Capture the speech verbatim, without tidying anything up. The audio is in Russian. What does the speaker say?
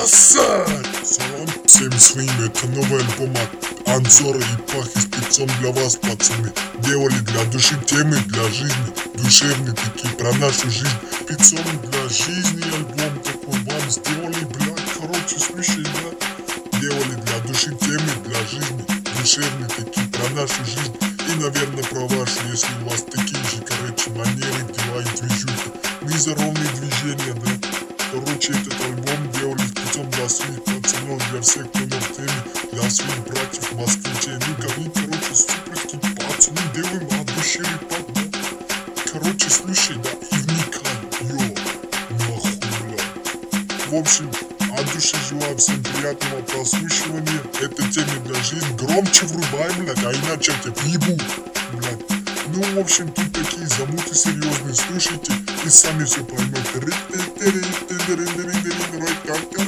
Засать! Салам всем своим, это новый альбом от Анзора и Пахи спецом для вас, пацаны. Делали для души темы, для жизни, душевные такие, про нашу жизнь. Спецом для жизни альбом такой вам сделали, блядь, короче, слушай, да. Делали для души темы, для жизни, душевные такие, про нашу жизнь. И, наверное, про вашу, если у вас такие же, короче, манеры, дела и движухи. Незаровные движения, да. Короче, этот альбом делали спецом для своих пацанов, для всех, кто на теме, для своих братьев, москвичей. Ну, они, короче, суперские пацаны, делаем от души репак, да. Короче, слушай, да, и вникай, йо, нахуй, бля. В общем, от души желаю всем приятного прослушивания. Это темы для жизни. Громче врубай, блядь, а иначе я тебя ебу, блядь. Ну, в общем, тут такие замуты серьезные, слушайте, и сами все поймете.